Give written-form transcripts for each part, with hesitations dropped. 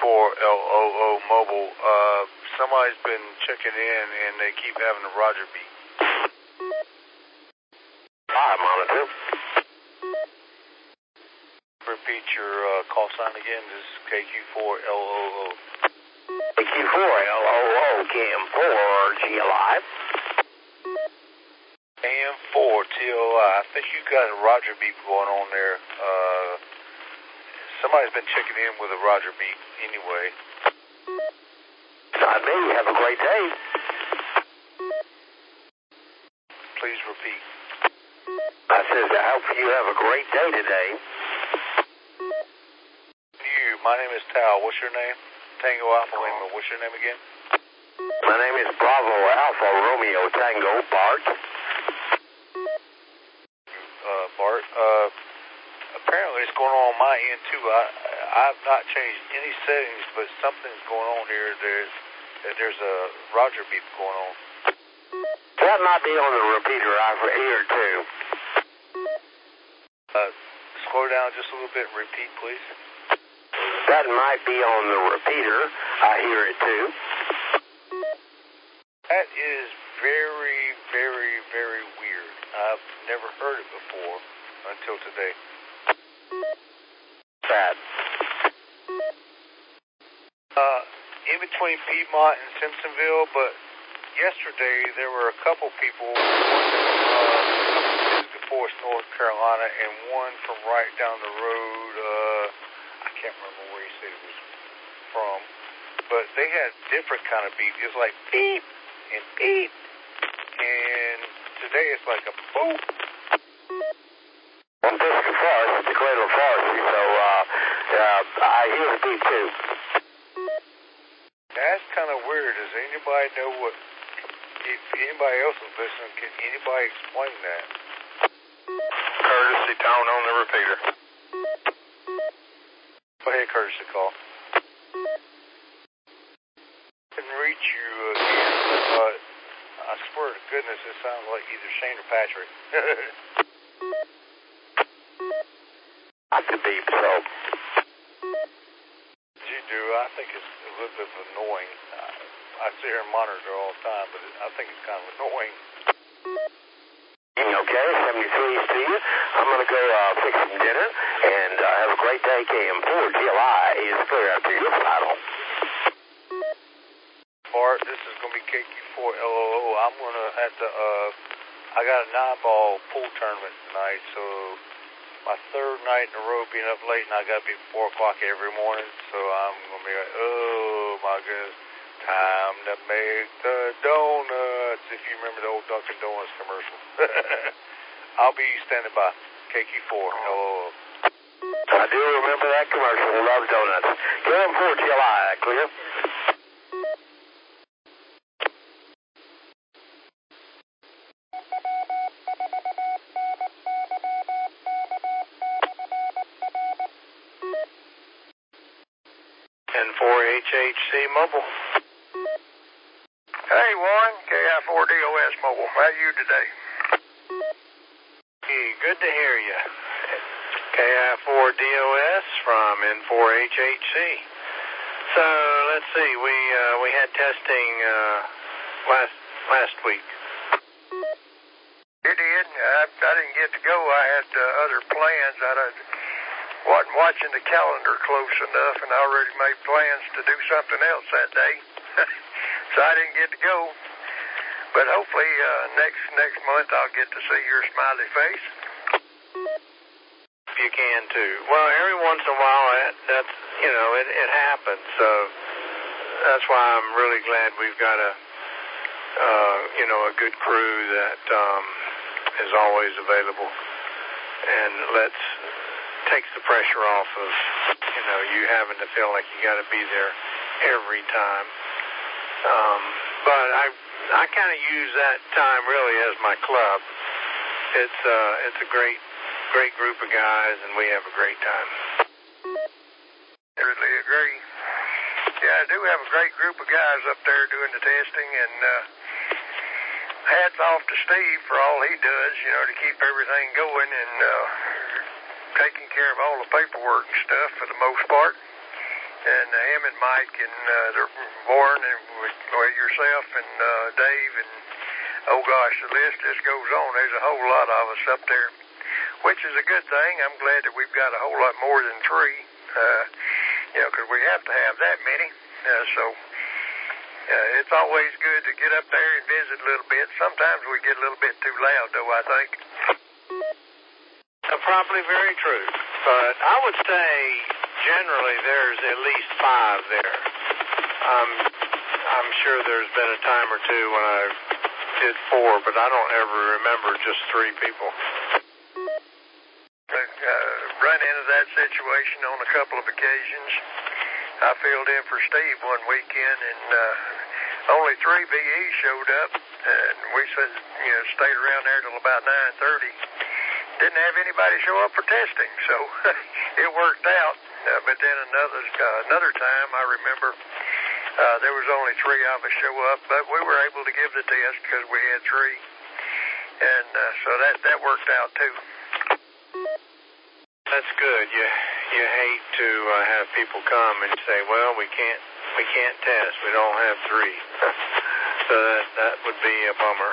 KQ4LOO Mobile. Somebody's been checking in and they keep having a Roger beep. Hi, Monitor. Repeat your call sign again. This is KQ4LOO. KQ4LOO, KM4 GLI. KM4 TOI. I think you got a Roger beep going on there. Somebody's been checking in with a Roger beep anyway. Not me. Have a great day. Please repeat. I said, I hope you have a great day today. My name is Tal. What's your name? Tango Alpha Lima. What's your name again? My name is Bravo Alpha Romeo Tango Bart. Bart. Apparently it's going on my end too. I've not changed any settings, but something's going on here. There's a Roger beep going on. That might be on the repeater. I hear it too. Slow down just a little bit and repeat, please. That might be on the repeater. I hear it too. That is very, very, very weird. I've never heard it before until today. Sad. In between Piedmont and Simpsonville, but yesterday there were a couple people, one from Forest, North Carolina, and one from right down the road. I can't remember where he said it was from, but they had different kind of beep. It was like beep and beep, and today it's like a boop. I'm Biscuit Forest, the Cradle of Forestry, so I hear the beep too. That's kind of weird. Does anybody know what? If anybody else is listening, can anybody explain that? Courtesy tone on the repeater. Go ahead, courtesy call. Didn't reach you again. I swear to goodness, it sounds like either Shane or Patrick. I could beep, so. You do. I think it's a little bit annoying. I sit here and monitor all the time, but I think it's kind of annoying. Okay, 73 to you. I'm going to go fix some dinner, and have a great day. KM4 GLI is clear out to your final. Bart, this is going to be KQ4LOO. I'm going to have to, I got a 9-ball pool tournament tonight, so my third night in a row being up late, and I got to be at 4 o'clock every morning, so I'm going to be like, oh my goodness, time to make the donuts, if you remember the old Dunkin' Donuts commercial. I'll be standing by. KQ4LOO. I do remember that commercial. Love donuts. KM4 GLI, clear. N4HHC Mobile. Hey, Warren, KI4DOS Mobile. How are you today? Hey, good to hear you. KI4DOS from N4HHC. So let's see, we had testing last week. You did? I didn't get to go. I had other plans. I wasn't watching the calendar close enough, and I already made plans to do something else that day. So I didn't get to go. But hopefully next month I'll get to see your smiley face. You can too. Well, every once in a while, that's it happens. So that's why I'm really glad we've got a good crew that is always available, and takes the pressure off of you having to feel like you got to be there every time. But I kind of use that time really as my club. It's a great group of guys, and we have a great time. I really agree. Yeah, I do have a great group of guys up there doing the testing, and hats off to Steve for all he does, to keep everything going and taking care of all the paperwork and stuff for the most part. and him and Mike and Warren and yourself and Dave and, oh gosh, the list just goes on. There's a whole lot of us up there, which is a good thing. I'm glad that we've got a whole lot more than 3, because we have to have that many. It's always good to get up there and visit a little bit. Sometimes we get a little bit too loud, though, I think. Probably very true. But I would say generally there's at least 5 there. I'm sure there's been a time or two when I did 4, but I don't ever remember just 3 people. Run into that situation on a couple of occasions. I filled in for Steve one weekend, and only 3 BEs showed up, and we stayed around there till about 9:30. Didn't have anybody show up for testing, so it worked out. But then another time, I remember there was only 3 of us show up, but we were able to give the test because we had 3, and so that worked out too. That's good. You hate to have people come and say, well, we can't test. We don't have 3. So that would be a bummer.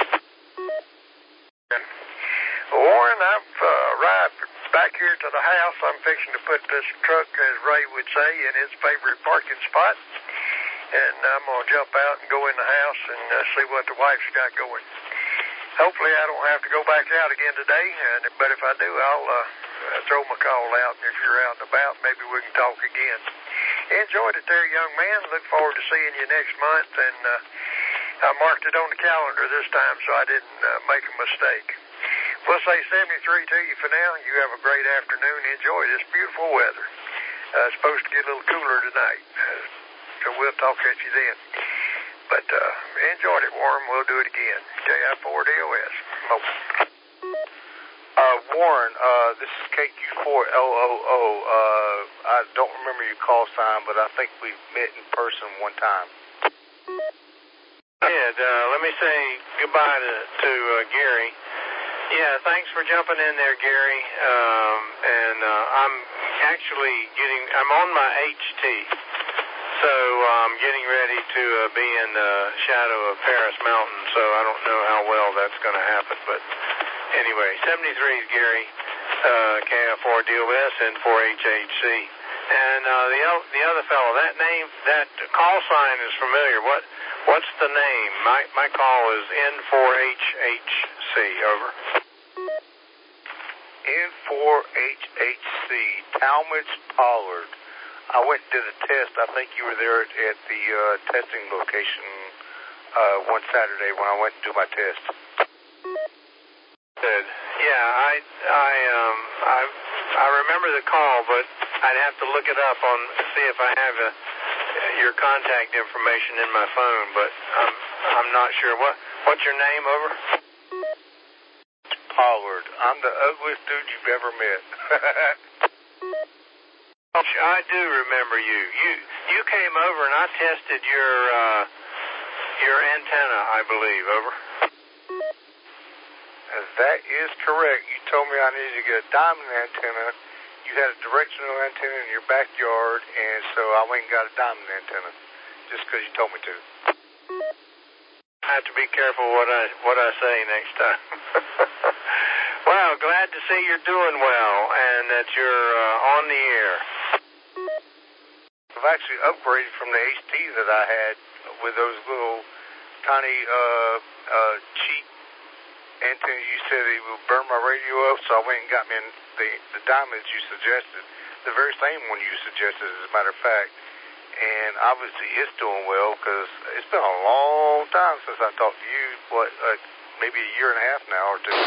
Warren, I've arrived back here to the house. I'm fixing to put this truck, as Ray would say, in his favorite parking spot. And I'm going to jump out and go in the house and see what the wife's got going. Hopefully I don't have to go back out again today, but if I do, I'll throw my call out. And if you're out and about, maybe we can talk again. Enjoyed it there, young man. Look forward to seeing you next month. And I marked it on the calendar this time so I didn't make a mistake. We'll say 73 to you for now. You have a great afternoon. Enjoy this beautiful weather. It's supposed to get a little cooler tonight, so we'll talk at you then. But enjoyed it, Warren. We'll do it again. JI4DOS. Warren, this is KQ4LOO. I don't remember your call sign, but I think we've met in person one time. Let me say goodbye to Gary. Yeah, thanks for jumping in there, Gary. I'm actually I'm on my HT, so I'm getting ready to be in the shadow of Paris Mountain, so I don't know how well that's going to happen. But anyway, 73 is Gary, KI4DOS and 4HHC. And the other fellow, that name, that call sign is familiar. What's the name? My call is N4HHC, over. N4HHC, Talmadge Pollard. I went and did a test. I think you were there at the testing location one Saturday when I went to do my test. Good. Yeah, I remember the call, but I'd have to look it up see if I have your contact information in my phone, but I'm not sure. What's your name, over? Pollard. I'm the ugliest dude you've ever met. I do remember you. You came over and I tested your antenna, I believe, over. That is correct. You told me I needed to get a diamond antenna. You had a directional antenna in your backyard, and so I went and got a diamond antenna just because you told me to. I have to be careful what I say next time. Well, glad to see you're doing well and that you're on the air. I've actually upgraded from the HT that I had with those little tiny cheap antennas. You said it would burn my radio up, so I went and got me the diamonds you suggested, the very same one you suggested, as a matter of fact. And obviously it's doing well because it's been a long time since I talked to you, maybe a year and a half now or two.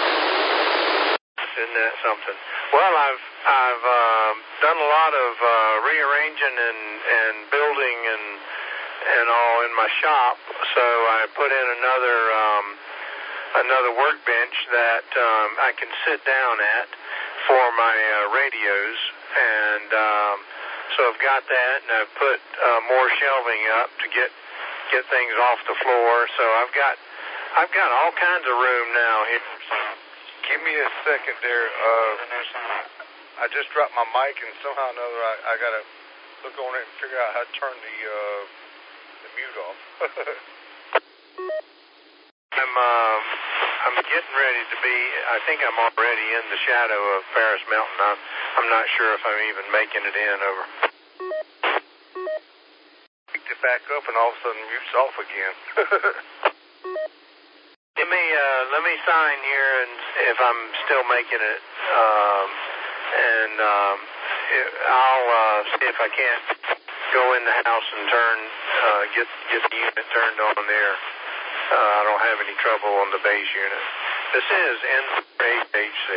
Isn't that something? Well, I've done a lot of rearranging and building and all in my shop, so I put in another workbench that I can sit down at for my radios, and so I've got that, and I've put more shelving up to get things off the floor. So I've got all kinds of room now here. Give me a second there. I just dropped my mic, and somehow or another I got to look on it and figure out how to turn the mute off. I'm getting ready to be. I think I'm already in the shadow of Ferris Mountain. I'm not sure if I'm even making it in. Over. Picked it back up, and all of a sudden mute's off again. Let me sign here and if I'm still making it, I'll see if I can't go in the house and get the unit turned on there. I don't have any trouble on the base unit. This is N4HHC.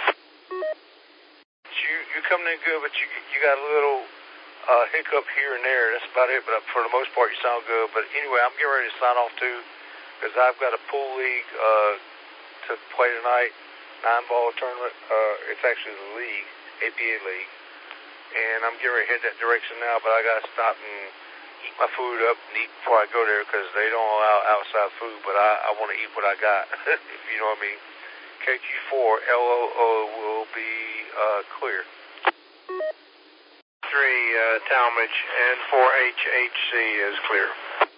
You coming in good, but you got a little hiccup here and there. That's about it. But for the most part, you sound good. But anyway, I'm getting ready to sign off too, because I've got a pool league to play tonight, 9-ball tournament. It's actually the league, APA league, and I'm getting ready to head that direction now. But I got to stop and eat my food up and eat before I go there, because they don't allow outside food. But I want to eat what I got, if you know what I mean. KQ4 LOO will be clear. 3 Talmadge and 4HHC is clear.